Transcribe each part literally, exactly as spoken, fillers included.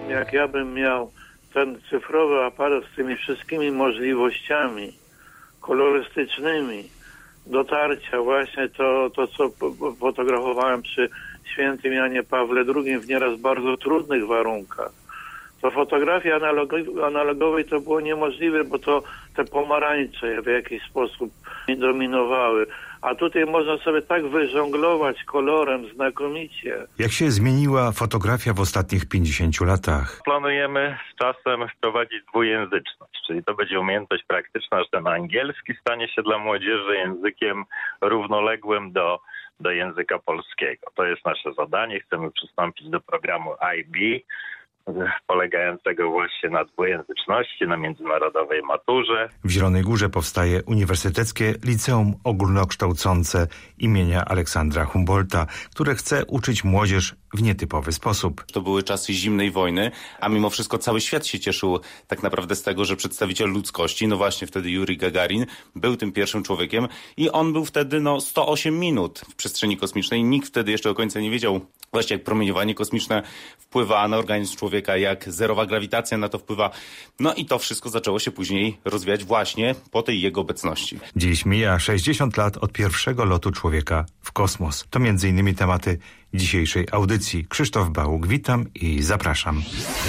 uważam, jak ja bym miał ten cyfrowy aparat z tymi wszystkimi możliwościami kolorystycznymi dotarcia, właśnie to, to co fotografowałem przy świętym Janie Pawle drugiym w nieraz bardzo trudnych warunkach. To fotografii analogowej, analogowej to było niemożliwe, bo to te pomarańcze w jakiś sposób dominowały. A tutaj można sobie tak wyżonglować kolorem znakomicie. Jak się zmieniła fotografia w ostatnich pięćdziesięciu latach? Planujemy z czasem wprowadzić dwujęzyczność, czyli to będzie umiejętność praktyczna, że ten angielski stanie się dla młodzieży językiem równoległym do, do języka polskiego. To jest nasze zadanie. Chcemy przystąpić do programu I B, polegającego właśnie na dwujęzyczności, na międzynarodowej maturze. W Zielonej Górze powstaje Uniwersyteckie Liceum Ogólnokształcące imienia Aleksandra Humboldta, które chce uczyć młodzież w nietypowy sposób. To były czasy zimnej wojny, a mimo wszystko cały świat się cieszył tak naprawdę z tego, że przedstawiciel ludzkości, no właśnie wtedy Jurij Gagarin, był tym pierwszym człowiekiem i on był wtedy no sto osiem minut w przestrzeni kosmicznej. Nikt wtedy jeszcze do końca nie wiedział właśnie, jak promieniowanie kosmiczne wpływa na organizm człowieka, jak zerowa grawitacja na to wpływa. No i to wszystko zaczęło się później rozwijać właśnie po tej jego obecności. Dziś mija sześćdziesiąt lat od pierwszego lotu człowieka w kosmos. To między innymi tematy dzisiejszej audycji. Krzysztof Bałuk, witam i zapraszam.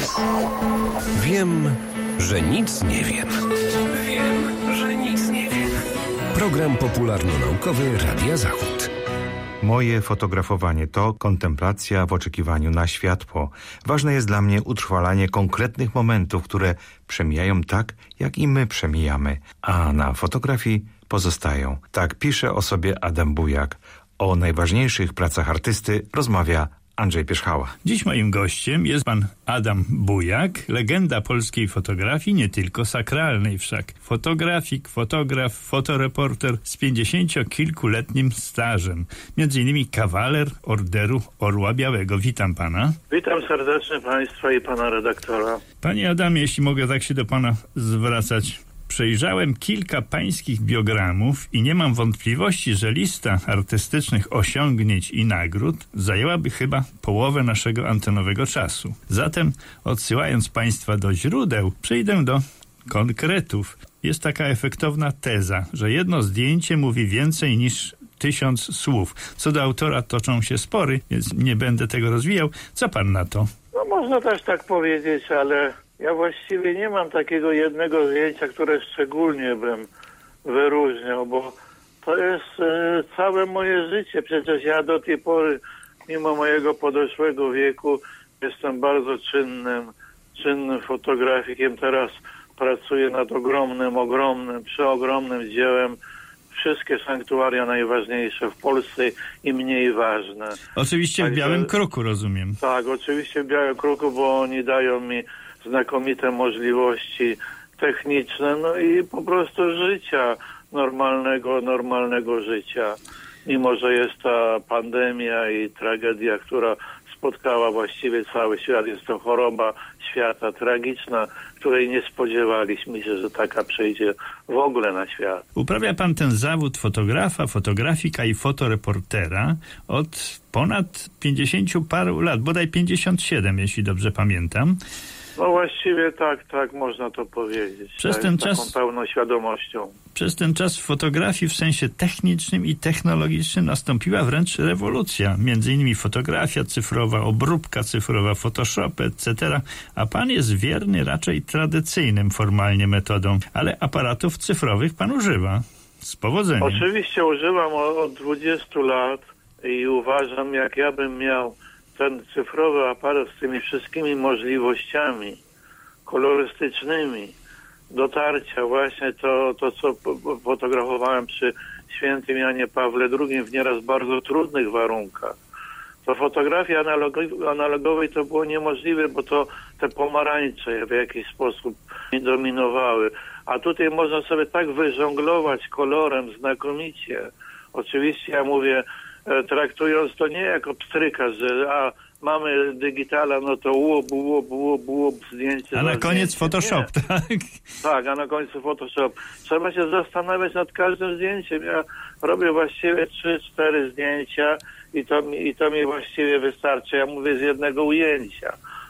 Wiem, że nic nie wiem. Wiem, że nic nie wiem. Program popularno-naukowy Radia Zachód. Moje fotografowanie to kontemplacja w oczekiwaniu na światło. Ważne jest dla mnie utrwalanie konkretnych momentów, które przemijają tak, jak i my przemijamy, a na fotografii pozostają. Tak pisze o sobie Adam Bujak. O najważniejszych pracach artysty rozmawia Andrzej Pierzchała. Dziś moim gościem jest pan Adam Bujak, legenda polskiej fotografii, nie tylko sakralnej wszak. Fotografik, fotograf, fotoreporter z pięćdziesięciokilkuletnim stażem. Między innymi kawaler Orderu Orła Białego. Witam pana. Witam serdecznie państwa i pana redaktora. Panie Adamie, jeśli mogę tak się do pana zwracać. Przejrzałem kilka pańskich biogramów i nie mam wątpliwości, że lista artystycznych osiągnięć i nagród zajęłaby chyba połowę naszego antenowego czasu. Zatem, odsyłając państwa do źródeł, przejdę do konkretów. Jest taka efektowna teza, że jedno zdjęcie mówi więcej niż tysiąc słów. Co do autora toczą się spory, więc nie będę tego rozwijał. Co pan na to? No można też tak powiedzieć, ale ja właściwie nie mam takiego jednego zdjęcia, które szczególnie bym wyróżniał, bo to jest e, całe moje życie. Przecież ja do tej pory, mimo mojego podeszłego wieku, jestem bardzo czynnym, czynnym fotografikiem. Teraz pracuję nad ogromnym, ogromnym, przeogromnym dziełem. Wszystkie sanktuaria najważniejsze w Polsce i mniej ważne. Oczywiście Także, w Białym Kruku, rozumiem. Tak, oczywiście w Białym Kruku, bo oni dają mi znakomite możliwości techniczne, no i po prostu życia, normalnego, normalnego życia. Mimo że jest ta pandemia i tragedia, która spotkała właściwie cały świat, jest to choroba świata tragiczna, której nie spodziewaliśmy się, że taka przejdzie w ogóle na świat. Uprawia pan ten zawód fotografa, fotografika i fotoreportera od ponad pięćdziesięciu paru lat, bodaj pięćdziesiąt siedem, jeśli dobrze pamiętam. No właściwie tak, tak można to powiedzieć. Przez tak, ten z taką czas, pełną świadomością. Przez ten czas w fotografii w sensie technicznym i technologicznym nastąpiła wręcz rewolucja. Między innymi fotografia cyfrowa, obróbka cyfrowa, Photoshop, et cetera. A pan jest wierny raczej tradycyjnym formalnie metodom, ale aparatów cyfrowych pan używa. Z powodzeniem. Oczywiście używam od dwudziestu lat i uważam, jak ja bym miał ten cyfrowy aparat z tymi wszystkimi możliwościami kolorystycznymi dotarcia, właśnie to, to co fotografowałem przy świętym Janie Pawle drugiim w nieraz bardzo trudnych warunkach. To fotografii analogowej to było niemożliwe, bo to te pomarańcze w jakiś sposób dominowały. A tutaj można sobie tak wyżonglować kolorem znakomicie. Oczywiście ja mówię, traktując to nie jako pstryka, że a mamy digitala, no to łup, łup, łup, łup, zdjęcie. A na koniec zdjęcie. Photoshop, nie. tak? Tak, a na końcu Photoshop. Trzeba się zastanawiać nad każdym zdjęciem. Ja robię właściwie trzy, cztery zdjęcia i to, mi, i to mi właściwie wystarczy. Ja mówię z jednego ujęcia.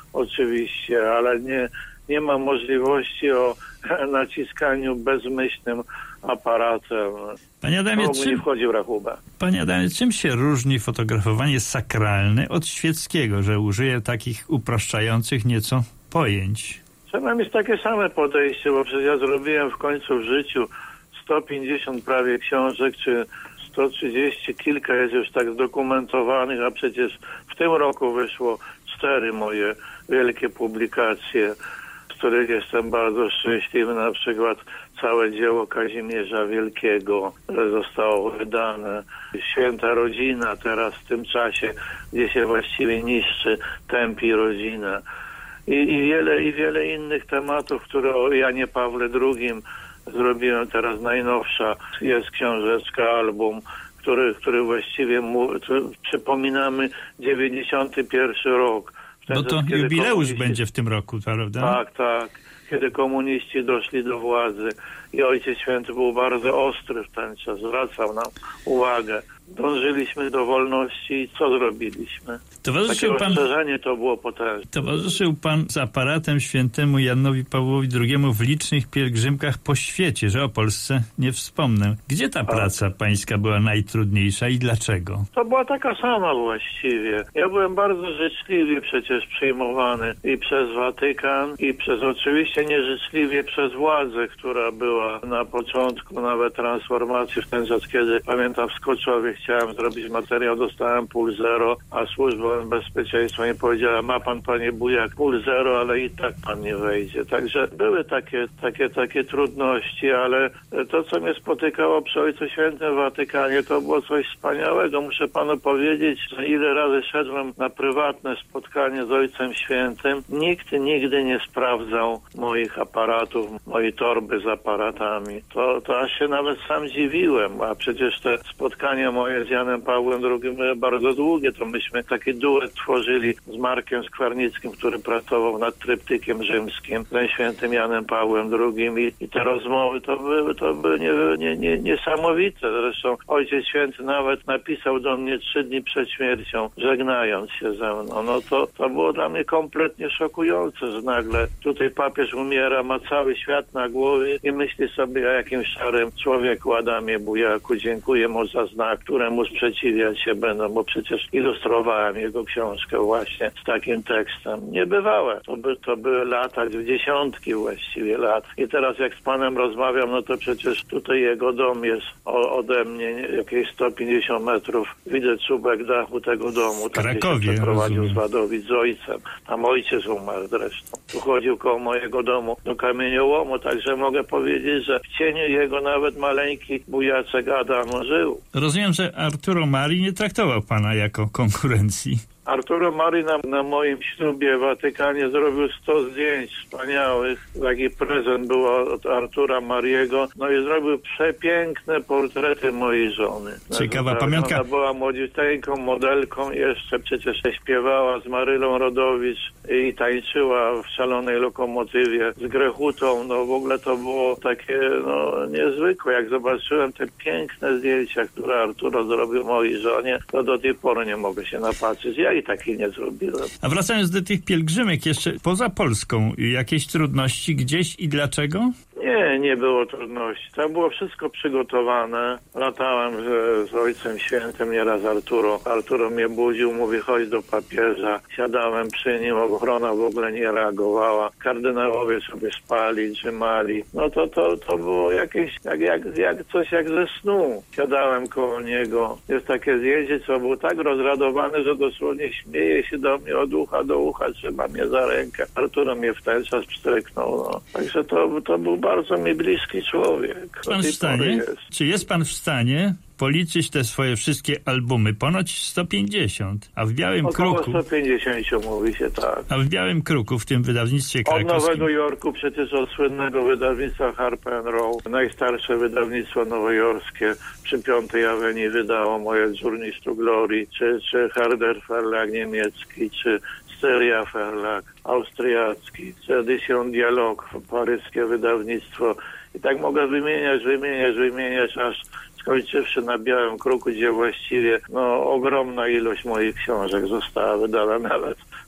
oczywiście, ale nie, nie ma możliwości o naciskaniu bezmyślnym aparatem. Panie Adamie, to czym, nie wchodzi w rachubę. Panie Adamie, czym się różni fotografowanie sakralne od świeckiego, że użyję takich upraszczających nieco pojęć? Trzeba mieć takie same podejście, bo przecież ja zrobiłem w końcu w życiu sto pięćdziesiąt prawie książek, czy sto trzydzieści, kilka jest już tak zdokumentowanych, a przecież w tym roku wyszło cztery moje wielkie publikacje, z których jestem bardzo szczęśliwy. Na przykład całe dzieło Kazimierza Wielkiego zostało wydane. Święta rodzina teraz w tym czasie, gdzie się właściwie niszczy, tępi rodzinę. I, i wiele, i wiele innych tematów, które o Janie Pawle drugim zrobiłem. Teraz najnowsza jest książeczka, album, który, który właściwie mu, przypominamy dziewięćdziesiąty pierwszy rok. Bo to jubileusz będzie w tym roku, prawda? Tak, tak. Kiedy komuniści doszli do władzy i Ojciec Święty był bardzo ostry w ten czas, zwracał nam uwagę. Dążyliśmy do wolności i co zrobiliśmy? Towarzyszył Takie pan, rozszerzenie to było potężne. Towarzyszył pan z aparatem świętemu Janowi Pawłowi drugiemu w licznych pielgrzymkach po świecie, że o Polsce nie wspomnę. Gdzie ta praca pańska była najtrudniejsza i dlaczego? To była taka sama właściwie. Ja byłem bardzo życzliwie przecież przyjmowany i przez Watykan, i przez oczywiście nieżyczliwie przez władzę, która była na początku nawet transformacji w ten czas, kiedy pamiętam w Skoczowie chciałem zrobić materiał, dostałem pól zero, a służba bezpieczeństwa mi powiedziała, ma pan, panie Bujak, pól zero, ale i tak pan nie wejdzie. Także były takie, takie, takie trudności, ale to, co mnie spotykało przy Ojcu Świętym w Watykanie, to było coś wspaniałego. Muszę panu powiedzieć, że ile razy szedłem na prywatne spotkanie z Ojcem Świętym, nikt nigdy nie sprawdzał moich aparatów, mojej torby z aparatami. To, to aż się nawet sam dziwiłem, a przecież te spotkania moje z Janem Pawłem drugim były bardzo długie. To myśmy taki duet tworzyli z Markiem Skwarnickim, który pracował nad tryptykiem rzymskim, ze świętym Janem Pawłem drugim i, i te rozmowy to były, to były nie, nie, nie, niesamowite. Zresztą Ojciec Święty nawet napisał do mnie trzy dni przed śmiercią, żegnając się ze mną. No to, to było dla mnie kompletnie szokujące, że nagle tutaj papież umiera, ma cały świat na głowie i myśli sobie o jakimś szarym człowieku, Adamie Bujaku. Dziękuję mu za znak, któremu sprzeciwiać się będą, bo przecież ilustrowałem jego książkę właśnie z takim tekstem. Niebywałe. To, by, to były lata, dziesiątki właściwie lat. I teraz jak z panem rozmawiam, no to przecież tutaj jego dom jest o, ode mnie jakieś sto pięćdziesiąt metrów. Widzę czubek dachu tego domu. Tam Krakowie, się przeprowadził rozumiem. z Wadowic z ojcem. Tam ojciec umarł zresztą. Tu chodził koło mojego domu do kamieniołomu, także mogę powiedzieć, że w cieniu jego nawet maleńki bujaczek Adam żył. Rozumiem, że Arturo Mari nie traktował pana jako konkurencji. Arturo Mari na, na moim ślubie w Watykanie zrobił sto zdjęć wspaniałych. Taki prezent był od Artura Mariego. No i zrobił przepiękne portrety mojej żony. Ciekawa znaczy, pamiątka. Ona była młodziuteńką, modelką. Jeszcze przecież śpiewała z Marylą Rodowicz i tańczyła w Szalonej Lokomotywie z Grechutą. No w ogóle to było takie no niezwykłe. Jak zobaczyłem te piękne zdjęcia, które Arturo zrobił mojej żonie, to do tej pory nie mogę się napatrzeć. Ja i takiej nie zrobiłem. A wracając do tych pielgrzymek jeszcze poza Polską, jakieś trudności gdzieś i dlaczego? Nie, nie było trudności. Tam było wszystko przygotowane. Latałem z, z Ojcem Świętym, nieraz Arturo. Arturo mnie budził, mówi chodź do papieża. Siadałem przy nim, ochrona w ogóle nie reagowała. Kardynałowie sobie spali, drzymali. No to, to, to było jakieś, jak, jak, jak coś jak ze snu. Siadałem koło niego. Jest takie zdjęcie, co był tak rozradowany, że dosłownie śmieje się do mnie od ucha do ucha, trzyma mnie za rękę. Arturo mnie w ten czas pstryknął. No. Także to, to był bardzo mi bliski człowiek. Pan w stanie? Jest. Czy jest pan w stanie policzyć te swoje wszystkie albumy? Ponoć sto pięćdziesiąt, a w Białym Około Kruku... sto pięćdziesiąt mówi się tak. A w Białym Kruku, w tym wydawnictwie Od krakowskim... Nowego Jorku, przecież od słynnego wydawnictwa Harper and Row, najstarsze wydawnictwo nowojorskie przy Piątej Awenii wydało moje Journey to Glory, czy, czy Harder Verlag niemiecki, czy Styria Verlag austriacki, czy Edition Dialog, paryskie wydawnictwo. I tak mogę wymieniać, wymieniać, wymieniać, aż skończywszy na Białym Kruku, gdzie właściwie no, ogromna ilość moich książek została wydana nawet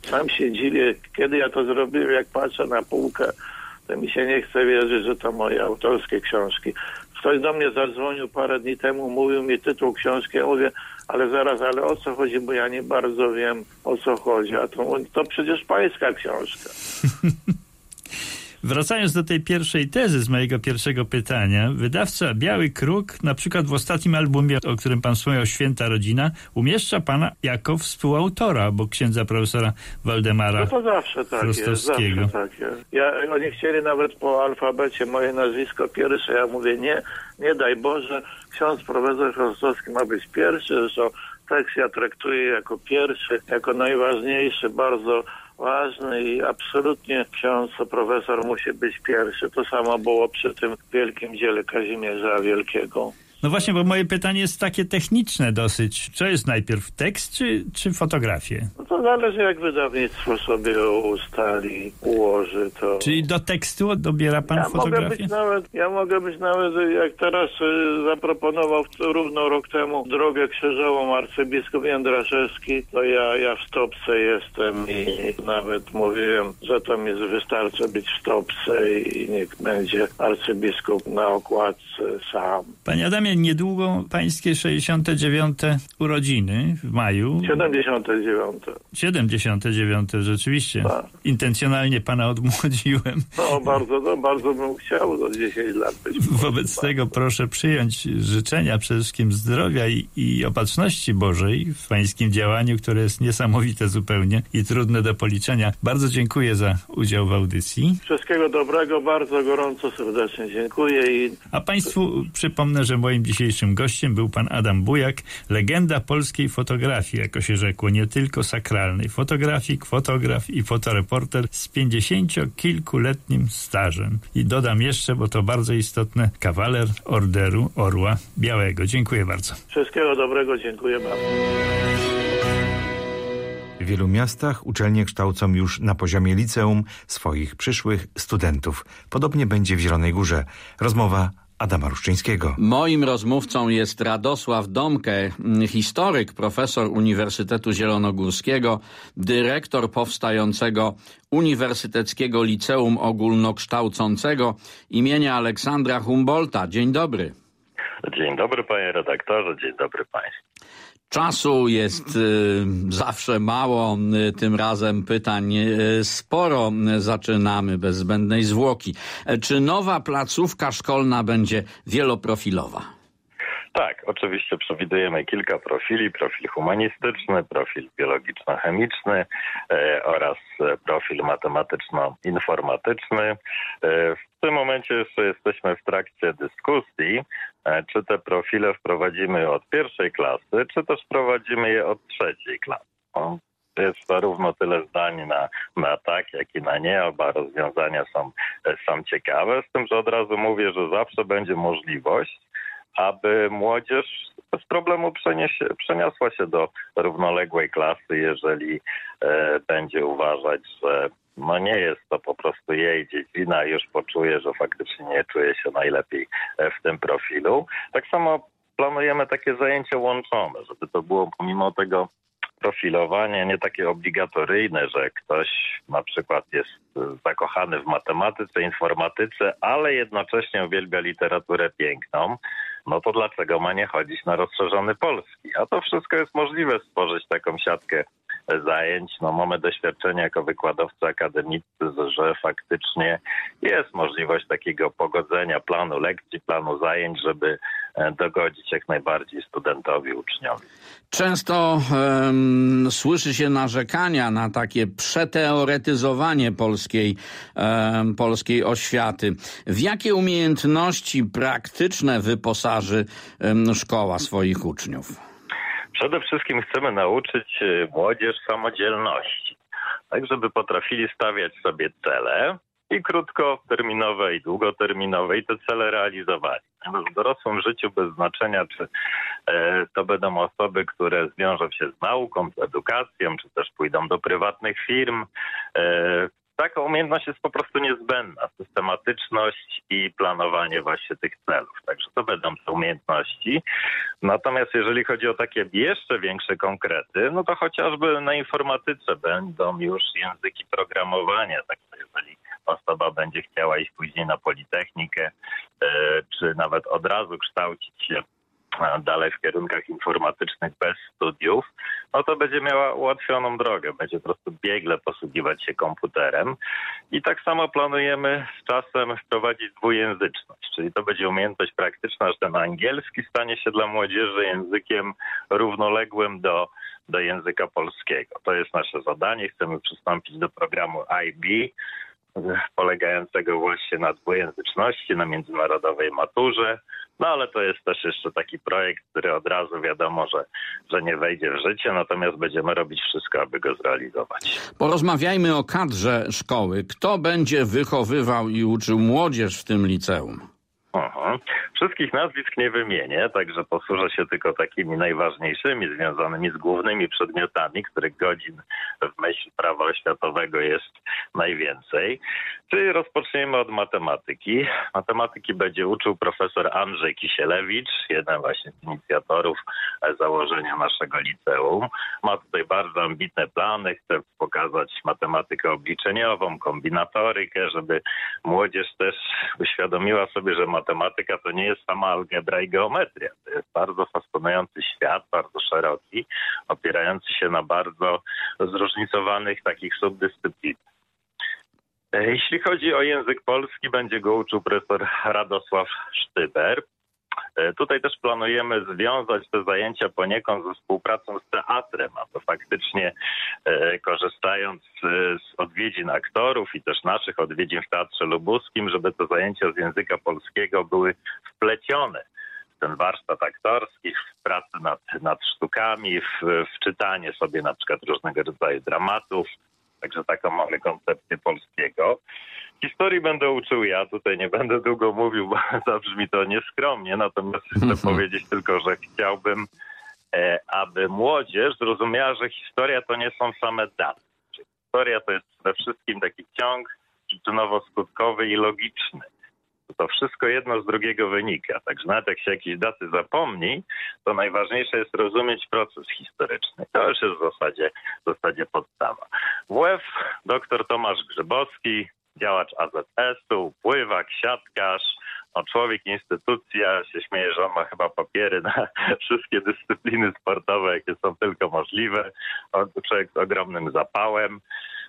Sam się dziwię, kiedy ja to zrobiłem, jak patrzę na półkę, to mi się nie chce wierzyć, że to moje autorskie książki. Ktoś do mnie zadzwonił parę dni temu, mówił mi tytuł książki, ja mówię, ale zaraz, ale o co chodzi, bo ja nie bardzo wiem, o co chodzi, a to, to przecież pańska książka. Wracając do tej pierwszej tezy z mojego pierwszego pytania, wydawca Biały Kruk, na przykład w ostatnim albumie, o którym pan wspomniał, Święta Rodzina, umieszcza pana jako współautora, bo księdza profesora Waldemara No to zawsze tak jest, zawsze tak jest. Ja, oni chcieli nawet po alfabecie moje nazwisko pierwsze, ja mówię nie, nie daj Boże, ksiądz profesor Chrostowski ma być pierwszy, zresztą tekst ja traktuję jako pierwszy, jako najważniejszy, bardzo ważny i absolutnie ksiądz, profesor musi być pierwszy. To samo było przy tym wielkim dziele Kazimierza Wielkiego. No właśnie, bo moje pytanie jest takie techniczne dosyć. Co jest najpierw, tekst czy, czy fotografie? No to zależy, jak wydawnictwo sobie ustali, ułoży to. Czyli do tekstu dobiera pan ja fotografię? Mogę być nawet, ja mogę być nawet, jak teraz y, zaproponował równo rok temu drogę krzyżową arcybiskup Jędraszewski, to ja, ja w stopce jestem i nawet mówiłem, że to mi wystarczy być w stopce i niech będzie arcybiskup na okładce sam. Panie Adamie, niedługo pańskie sześćdziesiąte dziewiąte urodziny w maju. siedemdziesiąte dziewiąte. siedemdziesiąte dziewiąte, rzeczywiście. Tak. Intencjonalnie pana odmłodziłem. No bardzo, no, bardzo bym chciał do dziesięć lat być. Wobec tego proszę przyjąć życzenia przede wszystkim zdrowia i, i opatrzności Bożej w pańskim działaniu, które jest niesamowite zupełnie i trudne do policzenia. Bardzo dziękuję za udział w audycji. Wszystkiego dobrego, bardzo gorąco, serdecznie dziękuję. I... A państwu przypomnę, że moim dzisiejszym gościem był pan Adam Bujak, legenda polskiej fotografii, jako się rzekło, nie tylko sakralnej. Fotografik, fotograf i fotoreporter z pięćdziesięciokilkuletnim stażem. I dodam jeszcze, bo to bardzo istotne, kawaler Orderu Orła Białego. Dziękuję bardzo. Wszystkiego dobrego, dziękuję bardzo. W wielu miastach uczelnie kształcą już na poziomie liceum swoich przyszłych studentów. Podobnie będzie w Zielonej Górze. Rozmowa Adama Ruszczyńskiego. Moim rozmówcą jest Radosław Domke, historyk, profesor Uniwersytetu Zielonogórskiego, dyrektor powstającego Uniwersyteckiego Liceum Ogólnokształcącego imienia Aleksandra Humboldta. Dzień dobry. Dzień dobry, panie redaktorze, dzień dobry państwu. Czasu jest y, zawsze mało, y, tym razem pytań y, sporo. Zaczynamy bez zbędnej zwłoki. E, czy nowa placówka szkolna będzie wieloprofilowa? Tak, oczywiście przewidujemy kilka profili. Profil humanistyczny, profil biologiczno-chemiczny e, oraz profil matematyczno-informatyczny. E, w tym momencie jeszcze jesteśmy w trakcie dyskusji, e, czy te profile wprowadzimy od pierwszej klasy, czy też wprowadzimy je od trzeciej klasy. O, jest zarówno tyle zdań na, na tak, jak i na nie. Oba rozwiązania są, są ciekawe, z tym, że od razu mówię, że zawsze będzie możliwość, aby młodzież bez problemu przeniesie, przeniosła się do równoległej klasy, jeżeli e, będzie uważać, że no nie jest to po prostu jej dziedzina, już poczuje, że faktycznie nie czuje się najlepiej w tym profilu. Tak samo planujemy takie zajęcia łączone, żeby to było pomimo tego profilowanie nie takie obligatoryjne, że ktoś na przykład jest zakochany w matematyce, informatyce, ale jednocześnie uwielbia literaturę piękną, no to dlaczego ma nie chodzić na rozszerzony polski? A to wszystko jest możliwe, stworzyć taką siatkę zajęć. No mamy doświadczenie jako wykładowcy akademicy, że faktycznie jest możliwość takiego pogodzenia planu lekcji, planu zajęć, żeby dogodzić jak najbardziej studentowi, uczniowi. Często um, słyszy się narzekania na takie przeteoretyzowanie polskiej, um, polskiej oświaty. W jakie umiejętności praktyczne wyposaży um, szkoła swoich uczniów? Przede wszystkim chcemy nauczyć młodzież samodzielności, tak żeby potrafili stawiać sobie cele i krótkoterminowe, i długoterminowe, i te cele realizowali. W dorosłym życiu bez znaczenia, czy e, to będą osoby, które zwiążą się z nauką, z edukacją, czy też pójdą do prywatnych firm. E, taka umiejętność jest po prostu niezbędna. Systematyczność i planowanie właśnie tych celów. Także to będą te umiejętności. Natomiast jeżeli chodzi o takie jeszcze większe konkrety, no to chociażby na informatyce będą już języki programowania. Także jeżeli osoba będzie chciała iść później na Politechnikę, czy nawet od razu kształcić się dalej w kierunkach informatycznych bez studiów, no to będzie miała ułatwioną drogę, będzie po prostu biegle posługiwać się komputerem. I tak samo planujemy z czasem wprowadzić dwujęzyczność, czyli to będzie umiejętność praktyczna, że ten angielski stanie się dla młodzieży językiem równoległym do, do języka polskiego. To jest nasze zadanie. Chcemy przystąpić do programu I B, polegającego właśnie na dwujęzyczności, na międzynarodowej maturze. No ale to jest też jeszcze taki projekt, który od razu wiadomo, że, że nie wejdzie w życie, natomiast będziemy robić wszystko, aby go zrealizować. Porozmawiajmy o kadrze szkoły. Kto będzie wychowywał i uczył młodzież w tym liceum? Aha. Wszystkich nazwisk nie wymienię, także posłużę się tylko takimi najważniejszymi, związanymi z głównymi przedmiotami, których godzin w myśl prawa oświatowego jest najwięcej. Czyli rozpoczniemy od matematyki. Matematyki będzie uczył profesor Andrzej Kisielewicz, jeden właśnie z inicjatorów założenia naszego liceum. Ma tutaj bardzo ambitne plany, chce pokazać matematykę obliczeniową, kombinatorykę, żeby młodzież też uświadomiła sobie, że matematyka to nie jest sama algebra i geometria. To jest bardzo fascynujący świat, bardzo szeroki, opierający się na bardzo zróżnicowanych takich subdyscyplinach. Jeśli chodzi o język polski, będzie go uczył profesor Radosław Sztyber. Tutaj też planujemy związać te zajęcia poniekąd ze współpracą z teatrem, a to faktycznie e, korzystając z odwiedzin aktorów i też naszych odwiedzin w Teatrze Lubuskim, żeby te zajęcia z języka polskiego były wplecione w ten warsztat aktorski, w pracę nad, nad sztukami, w, w czytanie sobie na przykład różnego rodzaju dramatów. Także taką mamy koncepcję polskiego. Historii będę uczył ja, tutaj nie będę długo mówił, bo zabrzmi to nieskromnie, natomiast chcę powiedzieć tylko, że chciałbym, e, aby młodzież zrozumiała, że historia to nie są same daty. Historia to jest przede wszystkim taki ciąg przyczynowo-skutkowy i logiczny. To wszystko jedno z drugiego wynika. Także nawet jak się jakieś daty zapomni, to najważniejsze jest rozumieć proces historyczny. To już jest w zasadzie, w zasadzie podstawa. W F dr Tomasz Grzybowski, działacz A Z S-u, pływak, siatkarz, no człowiek, instytucja, się śmieje, że on ma chyba papiery na wszystkie dyscypliny sportowe, jakie są tylko możliwe. On to człowiek z ogromnym zapałem.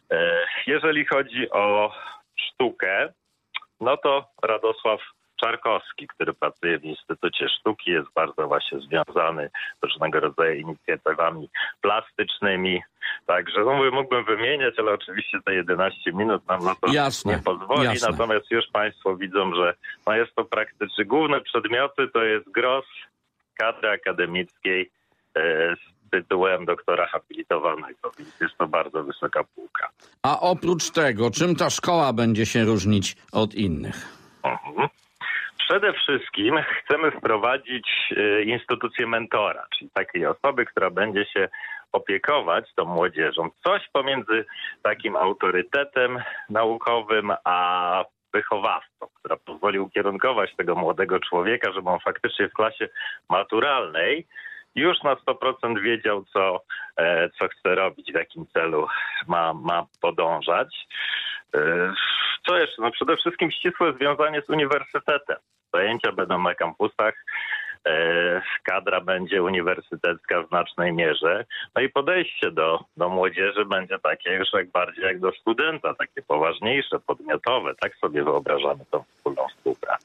Jeżeli chodzi o sztukę, no to Radosław Czarkowski, który pracuje w Instytucie Sztuki, jest bardzo właśnie związany z różnego rodzaju inicjatywami plastycznymi. Także no, mógłbym wymieniać, ale oczywiście te jedenaście minut nam na to jasne, nie pozwoli. Jasne. Natomiast już Państwo widzą, że no jest to praktycznie główne przedmioty, to jest gros kadry akademickiej e, z tytułem doktora habilitowanego, więc jest to bardzo wysoka półka. A oprócz tego, czym ta szkoła będzie się różnić od innych? Mhm. Przede wszystkim chcemy wprowadzić y, instytucję mentora, czyli takiej osoby, która będzie się opiekować tą młodzieżą. Coś pomiędzy takim autorytetem naukowym a wychowawcą, która pozwoli ukierunkować tego młodego człowieka, żeby on faktycznie w klasie maturalnej już na sto procent wiedział, co, e, co chce robić, w jakim celu ma, ma podążać. E, co jeszcze? No przede wszystkim ścisłe związanie z uniwersytetem. Zajęcia będą na kampusach, e, kadra będzie uniwersytecka w znacznej mierze. No i podejście do, do młodzieży będzie takie już jak bardziej jak do studenta, takie poważniejsze, podmiotowe. Tak sobie wyobrażamy tą wspólną współpracę.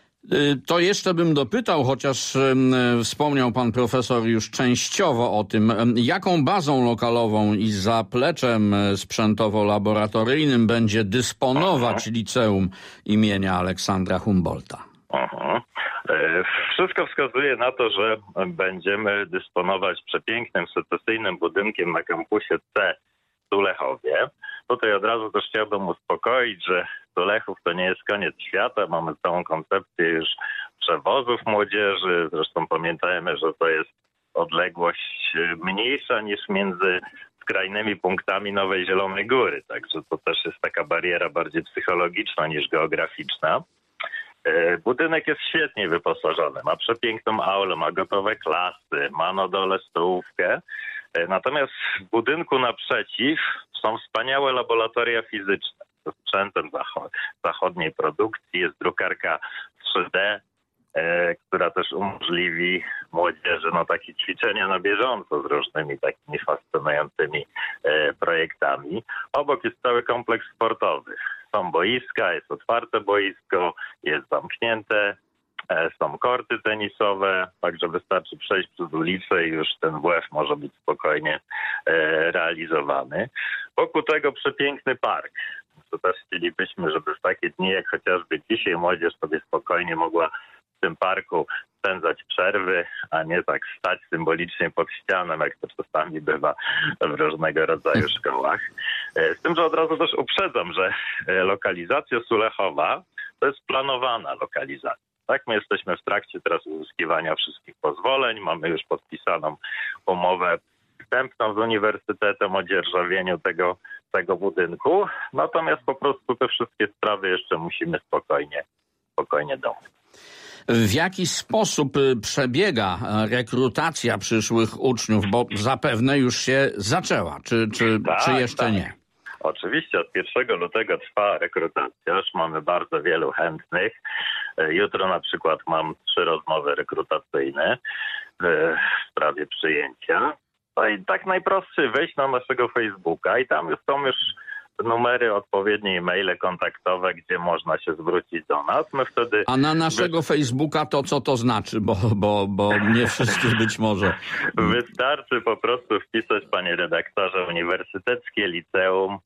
To jeszcze bym dopytał, chociaż wspomniał pan profesor już częściowo o tym, jaką bazą lokalową i zapleczem sprzętowo-laboratoryjnym będzie dysponować Aha. liceum imienia Aleksandra Humboldta? Aha. Wszystko wskazuje na to, że będziemy dysponować przepięknym, secesyjnym budynkiem na kampusie C w Tulechowie. Tutaj od razu też chciałbym uspokoić, że Tulechów to nie jest koniec świata. Mamy całą koncepcję już przewozów młodzieży. Zresztą pamiętajmy, że to jest odległość mniejsza niż między skrajnymi punktami Nowej Zielonej Góry. Także to też jest taka bariera bardziej psychologiczna niż geograficzna. Budynek jest świetnie wyposażony, ma przepiękną aulę, ma gotowe klasy, ma na dole stołówkę. Natomiast w budynku naprzeciw są wspaniałe laboratoria fizyczne. To sprzętem zachodniej produkcji jest drukarka trzy D, która też umożliwi młodzieży no, takie ćwiczenia na bieżąco z różnymi takimi fascynującymi projektami. Obok jest cały kompleks sportowy. Są boiska, jest otwarte boisko, jest zamknięte, są korty tenisowe, także wystarczy przejść przez ulicę i już ten W F może być spokojnie realizowany. Wokół tego przepiękny park. To też chcielibyśmy, żeby w takie dni jak chociażby dzisiaj młodzież sobie spokojnie mogła w tym parku spędzać przerwy, a nie tak stać symbolicznie pod ścianą, jak to czasami bywa w różnego rodzaju szkołach. Z tym, że od razu też uprzedzam, że lokalizacja Sulechowa to jest planowana lokalizacja. Tak, my jesteśmy w trakcie teraz uzyskiwania wszystkich pozwoleń, mamy już podpisaną umowę wstępną z Uniwersytetem o dzierżawieniu tego, tego budynku, natomiast po prostu te wszystkie sprawy jeszcze musimy spokojnie, spokojnie domknąć. W jaki sposób przebiega rekrutacja przyszłych uczniów, bo zapewne już się zaczęła, czy, czy, tak, czy jeszcze tak. nie? Oczywiście od pierwszego lutego trwa rekrutacja, już mamy bardzo wielu chętnych. Jutro na przykład mam trzy rozmowy rekrutacyjne w sprawie przyjęcia. No i tak najprostszy wejść na naszego Facebooka i tam już są już numery, odpowiednie e-maile kontaktowe, gdzie można się zwrócić do nas. My wtedy... A na naszego Wy... Facebooka to co to znaczy? Bo, bo, bo nie wszyscy być może. Wystarczy po prostu wpisać, panie redaktorze, Uniwersyteckie Liceum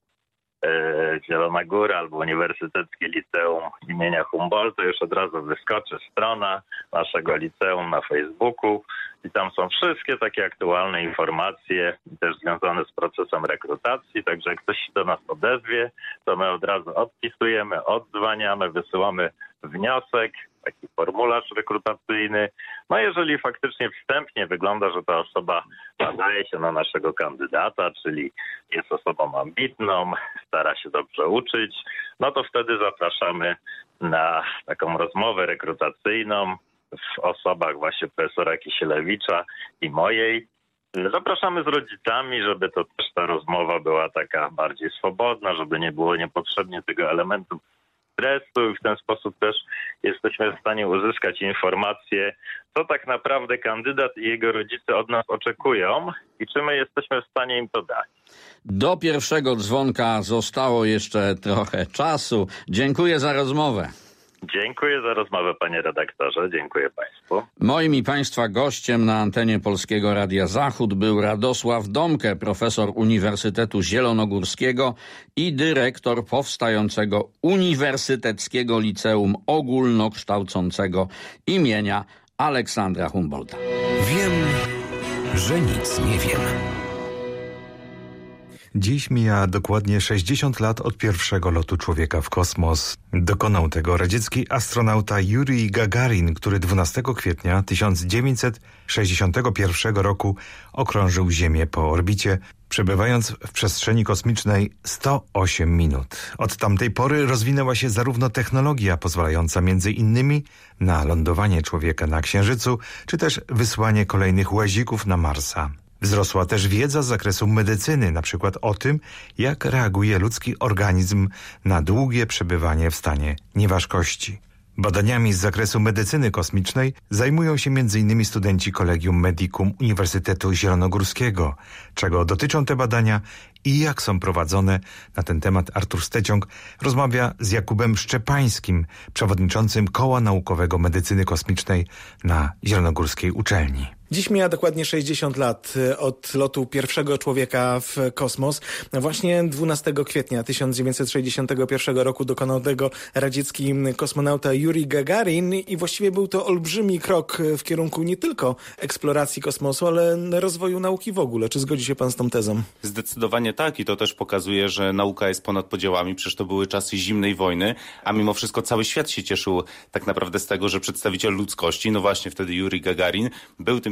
e, Zielona Góra albo Uniwersyteckie Liceum imienia Humboldta. Już od razu wyskoczy strona naszego liceum na Facebooku i tam są wszystkie takie aktualne informacje, też związane z procesem rekrutacji. Także jak ktoś się do nas odezwie, to my od razu odpisujemy, oddzwaniamy, wysyłamy wniosek, taki formularz rekrutacyjny. No jeżeli faktycznie wstępnie wygląda, że ta osoba nadaje się na naszego kandydata, czyli jest osobą ambitną, stara się dobrze uczyć, no to wtedy zapraszamy na taką rozmowę rekrutacyjną w osobach właśnie profesora Kisielewicza i mojej. Zapraszamy z rodzicami, żeby to też ta rozmowa była taka bardziej swobodna, żeby nie było niepotrzebnie tego elementu stresu i w ten sposób też jesteśmy w stanie uzyskać informacje, co tak naprawdę kandydat i jego rodzice od nas oczekują i czy my jesteśmy w stanie im to dać. Do pierwszego dzwonka zostało jeszcze trochę czasu. Dziękuję za rozmowę. Dziękuję za rozmowę, panie redaktorze. Dziękuję państwu. Moim i państwa gościem na antenie Polskiego Radia Zachód był Radosław Domke, profesor Uniwersytetu Zielonogórskiego i dyrektor powstającego Uniwersyteckiego Liceum Ogólnokształcącego imienia Aleksandra Humboldta. Wiem, że nic nie wiem. Dziś mija dokładnie sześćdziesiąt lat od pierwszego lotu człowieka w kosmos. Dokonał tego radziecki astronauta Jurij Gagarin, który dwunastego kwietnia tysiąc dziewięćset sześćdziesiątego pierwszego roku okrążył Ziemię po orbicie, przebywając w przestrzeni kosmicznej sto osiem minut. Od tamtej pory rozwinęła się zarówno technologia pozwalająca między innymi na lądowanie człowieka na Księżycu, czy też wysłanie kolejnych łazików na Marsa. Wzrosła też wiedza z zakresu medycyny, na przykład o tym, jak reaguje ludzki organizm na długie przebywanie w stanie nieważkości. Badaniami z zakresu medycyny kosmicznej zajmują się między innymi studenci Collegium Medicum Uniwersytetu Zielonogórskiego. Czego dotyczą te badania i jak są prowadzone, na ten temat Artur Steciąg rozmawia z Jakubem Szczepańskim, przewodniczącym Koła Naukowego Medycyny Kosmicznej na Zielonogórskiej Uczelni. Dziś mija dokładnie sześćdziesiąt lat od lotu pierwszego człowieka w kosmos. Właśnie dwunastego kwietnia tysiąc dziewięćset sześćdziesiątego pierwszego roku dokonał tego radziecki kosmonauta Jurij Gagarin i właściwie był to olbrzymi krok w kierunku nie tylko eksploracji kosmosu, ale rozwoju nauki w ogóle. Czy zgodzi się pan z tą tezą? Zdecydowanie tak i to też pokazuje, że nauka jest ponad podziałami. Przecież to były czasy zimnej wojny, a mimo wszystko cały świat się cieszył tak naprawdę z tego, że przedstawiciel ludzkości, no właśnie wtedy Jurij Gagarin, był tym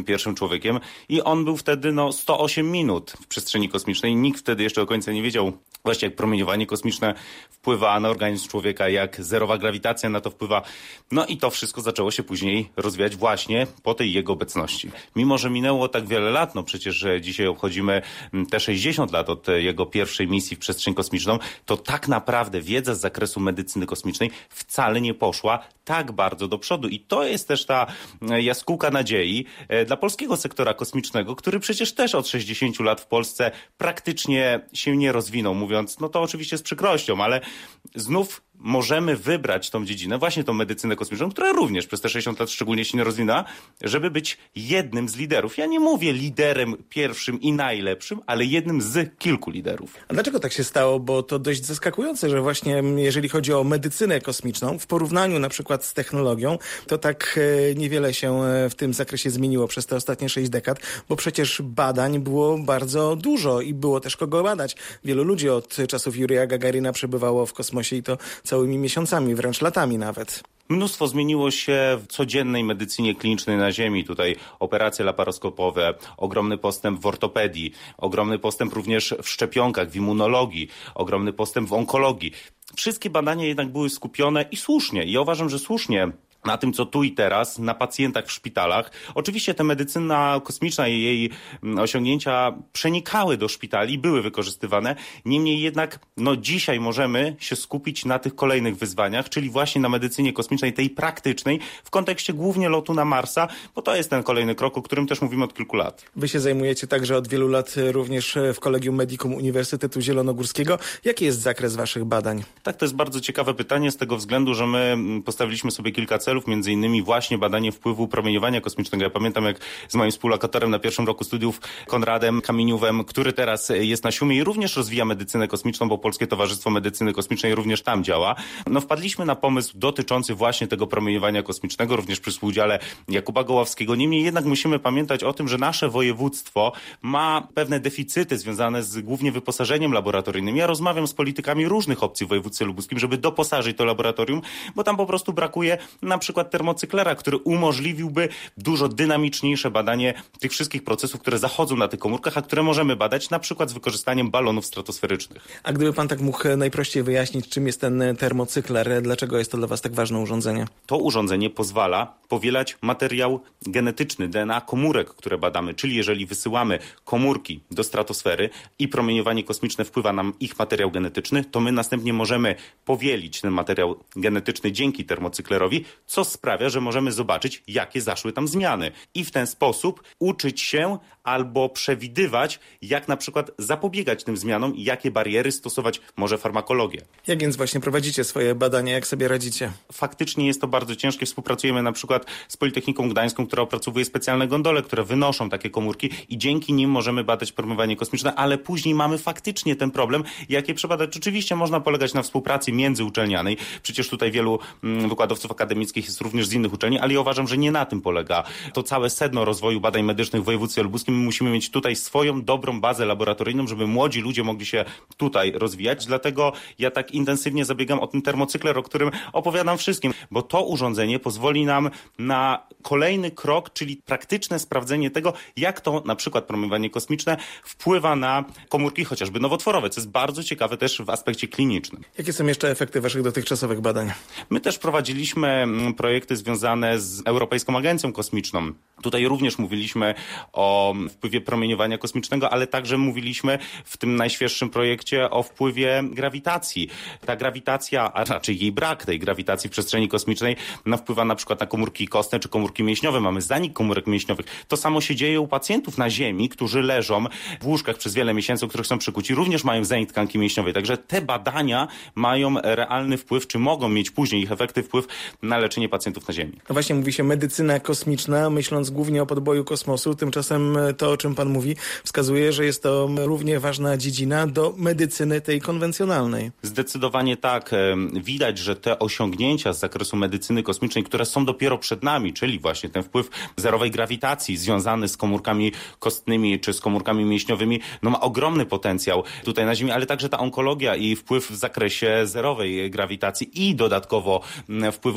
pierwszym człowiekiem i on był wtedy no sto osiem minut w przestrzeni kosmicznej. Nikt wtedy jeszcze do końca nie wiedział właśnie, jak promieniowanie kosmiczne wpływa na organizm człowieka, jak zerowa grawitacja na to wpływa. No i to wszystko zaczęło się później rozwijać właśnie po tej jego obecności. Mimo że minęło tak wiele lat, no przecież dzisiaj obchodzimy te sześćdziesiąt lat od jego pierwszej misji w przestrzeń kosmiczną, to tak naprawdę wiedza z zakresu medycyny kosmicznej wcale nie poszła tak bardzo do przodu. I to jest też ta jaskółka nadziei dla polskiego sektora kosmicznego, który przecież też od sześćdziesięciu lat w Polsce praktycznie się nie rozwinął, mówiąc, no to oczywiście z przykrością, ale znów możemy wybrać tą dziedzinę, właśnie tą medycynę kosmiczną, która również przez te sześćdziesiąt lat szczególnie się nie rozwinęła, żeby być jednym z liderów. Ja nie mówię liderem pierwszym i najlepszym, ale jednym z kilku liderów. A dlaczego tak się stało? Bo to dość zaskakujące, że właśnie jeżeli chodzi o medycynę kosmiczną, w porównaniu na przykład z technologią, to tak niewiele się w tym zakresie zmieniło przez te ostatnie sześć dekad, bo przecież badań było bardzo dużo i było też kogo badać. Wielu ludzi od czasów Jurija Gagarina przebywało w kosmosie i to całymi miesiącami, wręcz latami nawet. Mnóstwo zmieniło się w codziennej medycynie klinicznej na Ziemi. Tutaj operacje laparoskopowe, ogromny postęp w ortopedii, ogromny postęp również w szczepionkach, w immunologii, ogromny postęp w onkologii. Wszystkie badania jednak były skupione i słusznie. I ja uważam, że słusznie na tym, co tu i teraz, na pacjentach w szpitalach. Oczywiście ta medycyna kosmiczna i jej osiągnięcia przenikały do szpitali, były wykorzystywane. Niemniej jednak, no dzisiaj możemy się skupić na tych kolejnych wyzwaniach, czyli właśnie na medycynie kosmicznej, tej praktycznej, w kontekście głównie lotu na Marsa, bo to jest ten kolejny krok, o którym też mówimy od kilku lat. Wy się zajmujecie także od wielu lat również w Collegium Medicum Uniwersytetu Zielonogórskiego. Jaki jest zakres waszych badań? Tak, to jest bardzo ciekawe pytanie z tego względu, że my postawiliśmy sobie kilka celów, między innymi właśnie badanie wpływu promieniowania kosmicznego. Ja pamiętam, jak z moim współlokatorem na pierwszym roku studiów, Konradem Kamieniówem, który teraz jest na Siumie i również rozwija medycynę kosmiczną, bo Polskie Towarzystwo Medycyny Kosmicznej również tam działa. No wpadliśmy na pomysł dotyczący właśnie tego promieniowania kosmicznego, również przy współudziale Jakuba Goławskiego. Niemniej jednak musimy pamiętać o tym, że nasze województwo ma pewne deficyty związane z głównie wyposażeniem laboratoryjnym. Ja rozmawiam z politykami różnych opcji w województwie lubuskim, żeby doposażyć to laboratorium, bo tam po prostu brakuje na przykład termocyklera, który umożliwiłby dużo dynamiczniejsze badanie tych wszystkich procesów, które zachodzą na tych komórkach, a które możemy badać na przykład z wykorzystaniem balonów stratosferycznych. A gdyby pan tak mógł najprościej wyjaśnić, czym jest ten termocykler, dlaczego jest to dla was tak ważne urządzenie? To urządzenie pozwala powielać materiał genetyczny, D N A komórek, które badamy, czyli jeżeli wysyłamy komórki do stratosfery i promieniowanie kosmiczne wpływa na ich materiał genetyczny, to my następnie możemy powielić ten materiał genetyczny dzięki termocyklerowi, co sprawia, że możemy zobaczyć, jakie zaszły tam zmiany i w ten sposób uczyć się albo przewidywać, jak na przykład zapobiegać tym zmianom i jakie bariery stosować, może farmakologię. Jak więc właśnie prowadzicie swoje badania, jak sobie radzicie? Faktycznie jest to bardzo ciężkie. Współpracujemy na przykład z Politechniką Gdańską, która opracowuje specjalne gondole, które wynoszą takie komórki i dzięki nim możemy badać promieniowanie kosmiczne, ale później mamy faktycznie ten problem, jak je przebadać. Oczywiście można polegać na współpracy międzyuczelnianej. Przecież tutaj wielu mm, wykładowców akademickich jest również z innych uczelni, ale ja uważam, że nie na tym polega to całe sedno rozwoju badań medycznych w województwie lubuskim. My musimy mieć tutaj swoją dobrą bazę laboratoryjną, żeby młodzi ludzie mogli się tutaj rozwijać. Dlatego ja tak intensywnie zabiegam o ten termocykler, o którym opowiadam wszystkim, bo to urządzenie pozwoli nam na kolejny krok, czyli praktyczne sprawdzenie tego, jak to na przykład promieniowanie kosmiczne wpływa na komórki chociażby nowotworowe, co jest bardzo ciekawe też w aspekcie klinicznym. Jakie są jeszcze efekty waszych dotychczasowych badań? My też prowadziliśmy projekty związane z Europejską Agencją Kosmiczną. Tutaj również mówiliśmy o wpływie promieniowania kosmicznego, ale także mówiliśmy w tym najświeższym projekcie o wpływie grawitacji. Ta grawitacja, a raczej jej brak tej grawitacji w przestrzeni kosmicznej, no, wpływa na przykład na komórki kostne czy komórki mięśniowe. Mamy zanik komórek mięśniowych. To samo się dzieje u pacjentów na Ziemi, którzy leżą w łóżkach przez wiele miesięcy, o których są przykuci. Również mają zanik tkanki mięśniowej. Także te badania mają realny wpływ, czy mogą mieć później ich efekty, wpływ na leczenie pacjentów na Ziemi. No właśnie mówi się medycyna kosmiczna, myśląc głównie o podboju kosmosu. Tymczasem to, o czym pan mówi, wskazuje, że jest to równie ważna dziedzina do medycyny tej konwencjonalnej. Zdecydowanie tak. Widać, że te osiągnięcia z zakresu medycyny kosmicznej, które są dopiero przed nami, czyli właśnie ten wpływ zerowej grawitacji związany z komórkami kostnymi czy z komórkami mięśniowymi, no ma ogromny potencjał tutaj na Ziemi, ale także ta onkologia i wpływ w zakresie zerowej grawitacji i dodatkowo wpływu promieniowania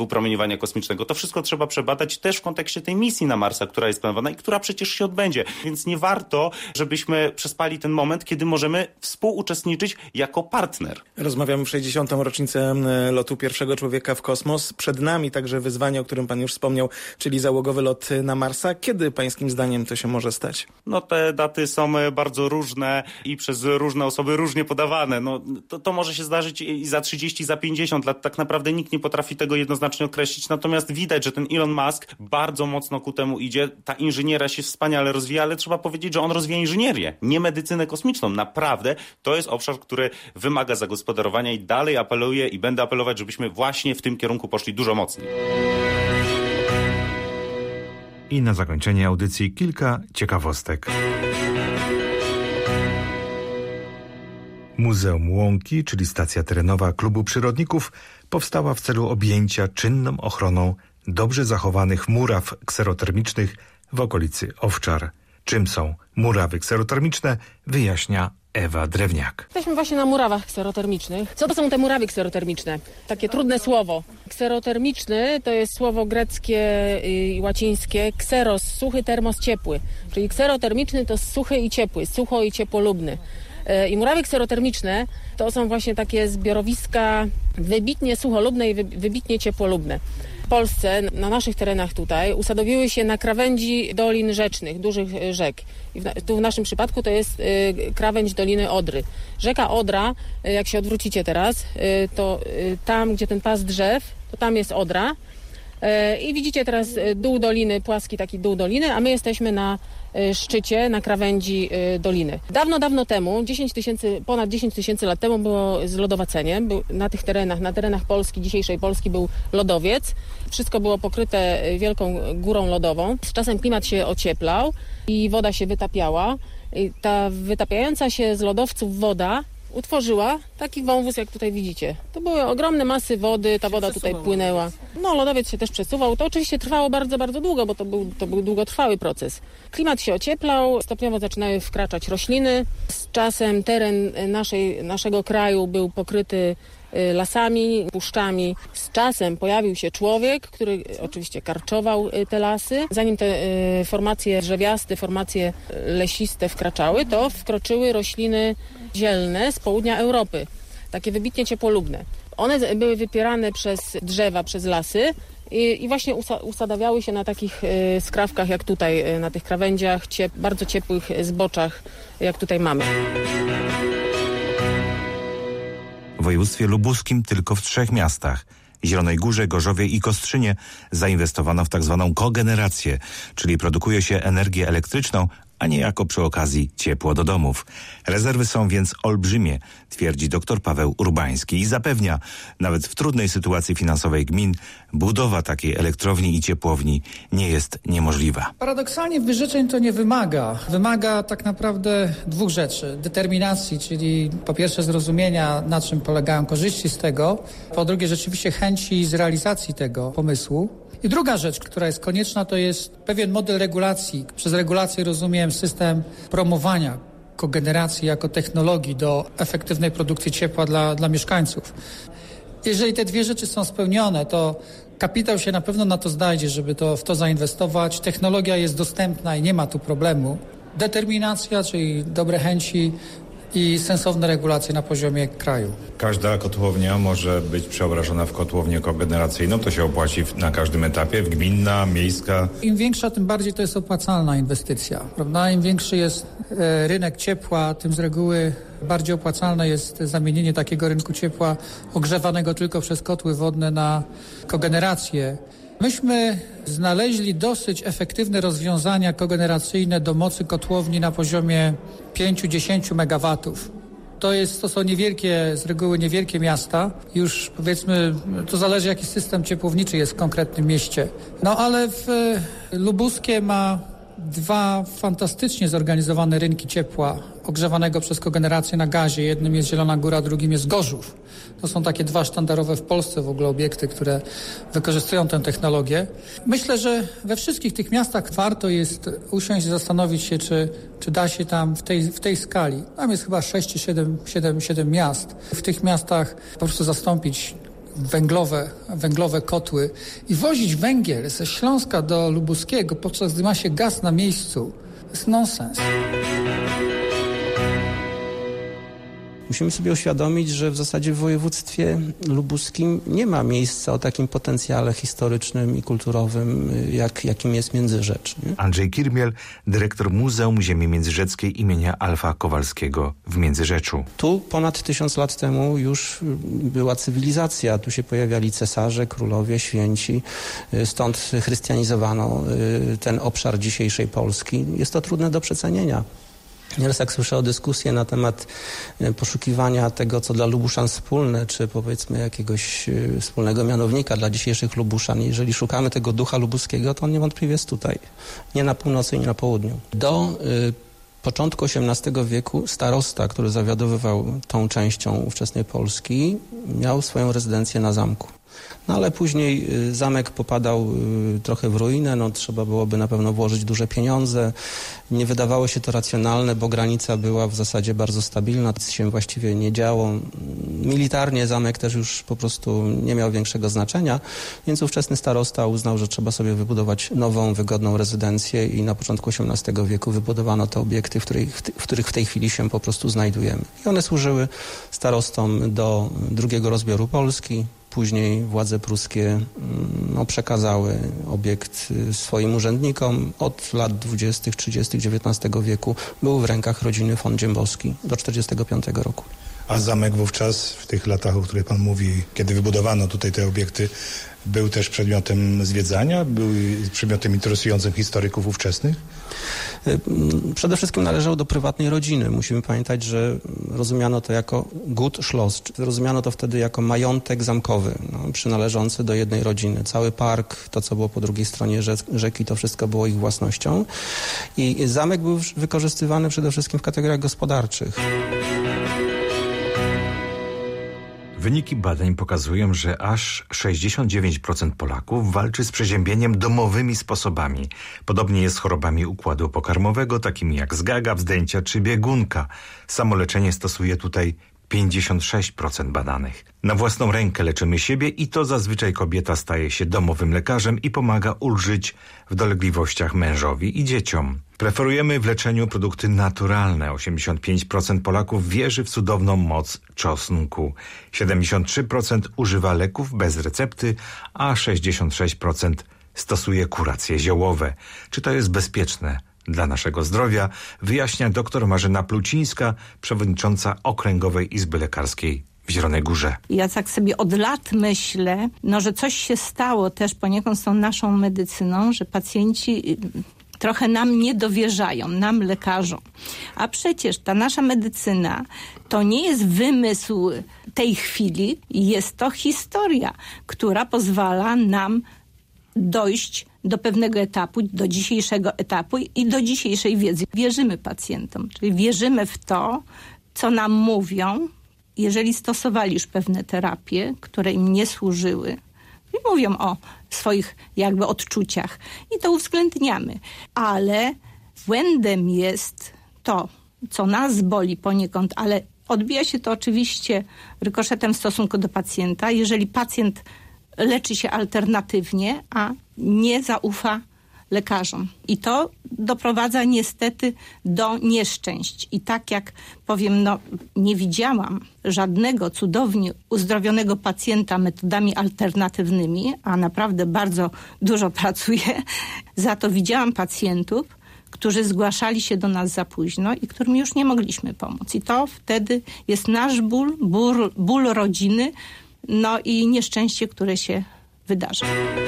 zagospodarowania kosmicznego. To wszystko trzeba przebadać też w kontekście tej misji na Marsa, która jest planowana i która przecież się odbędzie. Więc nie warto, żebyśmy przespali ten moment, kiedy możemy współuczestniczyć jako partner. Rozmawiamy w sześćdziesiątą rocznicę lotu pierwszego człowieka w kosmos. Przed nami także wyzwanie, o którym pan już wspomniał, czyli załogowy lot na Marsa. Kiedy pańskim zdaniem to się może stać? No te daty są bardzo różne i przez różne osoby różnie podawane. No to, to może się zdarzyć i za trzydzieści, za pięćdziesiąt lat. Tak naprawdę nikt nie potrafi tego jednoznacznie określić. Natomiast widać, że ten Elon Musk bardzo mocno ku temu idzie. Ta inżyniera się wspaniale rozwija, ale trzeba powiedzieć, że on rozwija inżynierię, nie medycynę kosmiczną. Naprawdę to jest obszar, który wymaga zagospodarowania i dalej apeluję i będę apelować, żebyśmy właśnie w tym kierunku poszli dużo mocniej. I na zakończenie audycji kilka ciekawostek. Muzeum Łąki, czyli stacja terenowa Klubu Przyrodników, powstała w celu objęcia czynną ochroną dobrze zachowanych muraw kserotermicznych w okolicy Owczar. Czym są murawy kserotermiczne, wyjaśnia Ewa Drewniak. Jesteśmy właśnie na murawach kserotermicznych. Co to są te murawy kserotermiczne? Takie trudne słowo. Kserotermiczny to jest słowo greckie i łacińskie. Kseros, suchy, termos, ciepły. Czyli kserotermiczny to suchy i ciepły, sucho i ciepłolubny. I murawy kserotermiczne to są właśnie takie zbiorowiska wybitnie sucholubne i wybitnie ciepłolubne. W Polsce, na naszych terenach tutaj, usadowiły się na krawędzi dolin rzecznych, dużych rzek. I w, tu w naszym przypadku to jest y, krawędź Doliny Odry. Rzeka Odra, y, jak się odwrócicie teraz, y, to y, tam, gdzie ten pas drzew, to tam jest Odra. Y, I widzicie teraz y, dół doliny, płaski taki dół doliny, a my jesteśmy na y, szczycie, na krawędzi y, doliny. Dawno, dawno temu, dziesięć tysięcy, ponad dziesięć tysięcy lat temu było zlodowacenie. Był na tych terenach, na terenach Polski, dzisiejszej Polski był lodowiec. Wszystko było pokryte wielką górą lodową. Z czasem klimat się ocieplał i woda się wytapiała. I ta wytapiająca się z lodowców woda utworzyła taki wąwóz, jak tutaj widzicie. To były ogromne masy wody, ta woda tutaj płynęła. No, lodowiec się też przesuwał. To oczywiście trwało bardzo, bardzo długo, bo to był, to był długotrwały proces. Klimat się ocieplał, stopniowo zaczynały wkraczać rośliny. Z czasem teren naszej, naszego kraju był pokryty lasami, puszczami. Z czasem pojawił się człowiek, który oczywiście karczował te lasy. Zanim te formacje drzewiaste, formacje lesiste wkraczały, to wkroczyły rośliny zielne z południa Europy, takie wybitnie ciepłolubne. One były wypierane przez drzewa, przez lasy i, i właśnie usa- usadawiały się na takich y, skrawkach, jak tutaj, y, na tych krawędziach, ciep- bardzo ciepłych zboczach, jak tutaj mamy. W województwie lubuskim tylko w trzech miastach, Zielonej Górze, Gorzowie i Kostrzynie, zainwestowano w tak zwaną kogenerację, czyli produkuje się energię elektryczną, a niejako przy okazji ciepło do domów. Rezerwy są więc olbrzymie, twierdzi dr Paweł Urbański i zapewnia, nawet w trudnej sytuacji finansowej gmin, budowa takiej elektrowni i ciepłowni nie jest niemożliwa. Paradoksalnie wyrzeczeń to nie wymaga. Wymaga tak naprawdę dwóch rzeczy. Determinacji, czyli po pierwsze zrozumienia, na czym polegają korzyści z tego, po drugie rzeczywiście chęci z realizacji tego pomysłu. I druga rzecz, która jest konieczna, to jest pewien model regulacji. Przez regulację rozumiem system promowania kogeneracji jako technologii do efektywnej produkcji ciepła dla, dla mieszkańców. Jeżeli te dwie rzeczy są spełnione, to kapitał się na pewno na to znajdzie, żeby to, w to zainwestować. Technologia jest dostępna i nie ma tu problemu. Determinacja, czyli dobre chęci i sensowne regulacje na poziomie kraju. Każda kotłownia może być przeobrażona w kotłownię kogeneracyjną. To się opłaci na każdym etapie, w gminna, miejska. Im większa, tym bardziej to jest opłacalna inwestycja, prawda? Im większy jest e, rynek ciepła, tym z reguły bardziej opłacalne jest zamienienie takiego rynku ciepła ogrzewanego tylko przez kotły wodne na kogenerację. Myśmy znaleźli dosyć efektywne rozwiązania kogeneracyjne do mocy kotłowni na poziomie pięć do dziesięciu megawatów. To jest, to są niewielkie, z reguły niewielkie miasta. Już powiedzmy, to zależy jaki system ciepłowniczy jest w konkretnym mieście. No ale w Lubuskie ma dwa fantastycznie zorganizowane rynki ciepła ogrzewanego przez kogenerację na gazie. Jednym jest Zielona Góra, drugim jest Gorzów. To są takie dwa sztandarowe w Polsce w ogóle obiekty, które wykorzystują tę technologię. Myślę, że we wszystkich tych miastach warto jest usiąść i zastanowić się, czy, czy da się tam w tej, w tej skali, tam jest chyba sześć czy siedem, siedem, siedem miast, w tych miastach po prostu zastąpić węglowe, węglowe kotły i wozić węgiel ze Śląska do Lubuskiego, podczas gdy ma się gaz na miejscu, to jest nonsens. Musimy sobie uświadomić, że w zasadzie w województwie lubuskim nie ma miejsca o takim potencjale historycznym i kulturowym, jak, jakim jest Międzyrzecz. Nie? Andrzej Kirmiel, dyrektor Muzeum Ziemi Międzyrzeckiej imienia Alfa Kowalskiego w Międzyrzeczu. Tu ponad tysiąc lat temu już była cywilizacja. Tu się pojawiali cesarze, królowie, święci. Stąd chrystianizowano ten obszar dzisiejszej Polski. Jest to trudne do przecenienia. Nieraz jak słyszę o dyskusję na temat poszukiwania tego, co dla Lubuszan wspólne, czy powiedzmy jakiegoś wspólnego mianownika dla dzisiejszych Lubuszan. Jeżeli szukamy tego ducha lubuskiego, to on niewątpliwie jest tutaj. Nie na północy, nie na południu. Do y, początku osiemnastego wieku starosta, który zawiadowywał tą częścią ówczesnej Polski, miał swoją rezydencję na zamku. No ale później zamek popadał trochę w ruinę, no trzeba byłoby na pewno włożyć duże pieniądze. Nie wydawało się to racjonalne, bo granica była w zasadzie bardzo stabilna, nic się właściwie nie działo. Militarnie zamek też już po prostu nie miał większego znaczenia, więc ówczesny starosta uznał, że trzeba sobie wybudować nową, wygodną rezydencję i na początku osiemnastego wieku wybudowano te obiekty, w których, w których w tej chwili się po prostu znajdujemy. I one służyły starostom do drugiego rozbioru Polski. Później władze pruskie no, przekazały obiekt swoim urzędnikom. Od lat dwudziestych, trzydziestych dziewiętnastego wieku był w rękach rodziny von Dziembowski do czterdziestego piątego roku. A zamek wówczas, w tych latach, o których pan mówi, kiedy wybudowano tutaj te obiekty, był też przedmiotem zwiedzania? Był przedmiotem interesującym historyków ówczesnych? Przede wszystkim należał do prywatnej rodziny. Musimy pamiętać, że rozumiano to jako Gut Schloss. Rozumiano to wtedy jako majątek zamkowy, no, przynależący do jednej rodziny. Cały park, to co było po drugiej stronie rzeki, to wszystko było ich własnością. I zamek był wykorzystywany przede wszystkim w kategoriach gospodarczych. Wyniki badań pokazują, że aż sześćdziesiąt dziewięć procent Polaków walczy z przeziębieniem domowymi sposobami. Podobnie jest z chorobami układu pokarmowego, takimi jak zgaga, wzdęcia czy biegunka. Samoleczenie stosuje tutaj pięćdziesiąt sześć procent badanych. Na własną rękę leczymy siebie i to zazwyczaj kobieta staje się domowym lekarzem i pomaga ulżyć w dolegliwościach mężowi i dzieciom. Preferujemy w leczeniu produkty naturalne. osiemdziesiąt pięć procent Polaków wierzy w cudowną moc czosnku. siedemdziesiąt trzy procent używa leków bez recepty, a sześćdziesiąt sześć procent stosuje kuracje ziołowe. Czy to jest bezpieczne dla naszego zdrowia, wyjaśnia dr Marzena Plucińska, przewodnicząca Okręgowej Izby Lekarskiej w Zielonej Górze. Ja tak sobie od lat myślę, no, że coś się stało też poniekąd z tą naszą medycyną, że pacjenci trochę nam nie dowierzają, nam lekarzom. A przecież ta nasza medycyna to nie jest wymysł tej chwili, jest to historia, która pozwala nam dojść do pewnego etapu, do dzisiejszego etapu i do dzisiejszej wiedzy. Wierzymy pacjentom, czyli wierzymy w to, co nam mówią, jeżeli stosowali już pewne terapie, które im nie służyły i mówią o swoich jakby odczuciach i to uwzględniamy. Ale błędem jest to, co nas boli poniekąd, ale odbija się to oczywiście rykoszetem w stosunku do pacjenta. Jeżeli pacjent leczy się alternatywnie, a nie zaufa lekarzom. I to doprowadza niestety do nieszczęść. I tak jak powiem, no nie widziałam żadnego cudownie uzdrowionego pacjenta metodami alternatywnymi, a naprawdę bardzo dużo pracuję. Za to widziałam pacjentów, którzy zgłaszali się do nas za późno i którym już nie mogliśmy pomóc. I to wtedy jest nasz ból, ból, ból rodziny, no i nieszczęście, które się wydarza.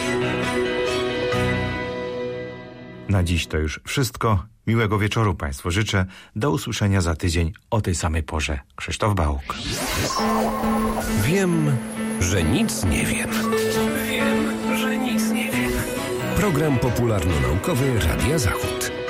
Na dziś to już wszystko. Miłego wieczoru Państwu życzę. Do usłyszenia za tydzień o tej samej porze. Krzysztof Bałuk. Wiem, że nic nie wiem. Wiem, że nic nie wiem. Program popularno-naukowy Radia Zachód.